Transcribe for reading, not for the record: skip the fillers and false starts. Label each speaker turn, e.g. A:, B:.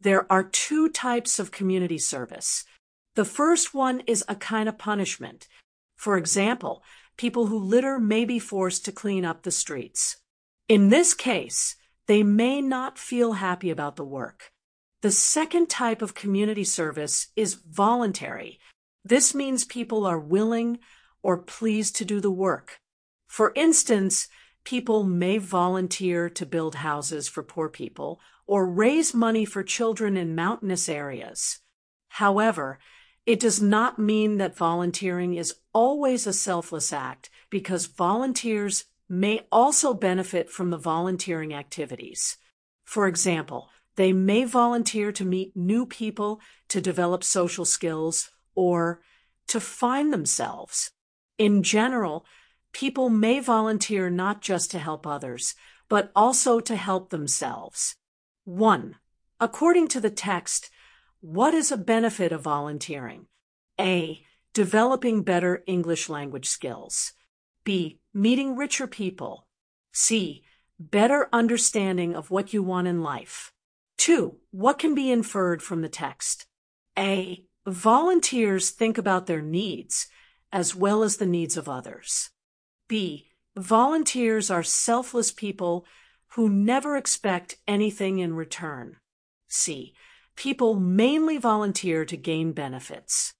A: There are two types of community service. The first one is a kind of punishment. For example, people who litter may be forced to clean up the streets. In this case, they may not feel happy about the work. The second type of community service is voluntary. This means people are willing or pleased to do the work. For instance, people may volunteer to build houses for poor people or raise money for children in mountainous areas. However, it does not mean that volunteering is always a selfless act, because volunteers may also benefit from the volunteering activities. For example, they may volunteer to meet new people, to develop social skills, or to find themselves. In general, people may volunteer not just to help others, but also to help themselves. 1. According to the text, what is a benefit of volunteering? A. Developing better English language skills. B. Meeting richer people. C. Better understanding of what you want in life. 2. What can be inferred from the text? A. Volunteers think about their needs as well as the needs of others. B. Volunteers are selfless people who never expect anything in return. C. People mainly volunteer to gain benefits.